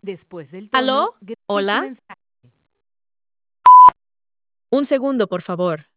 Después del tono, ¿Aló? grabe su ¿Hola? mensaje. Un segundo, por favor.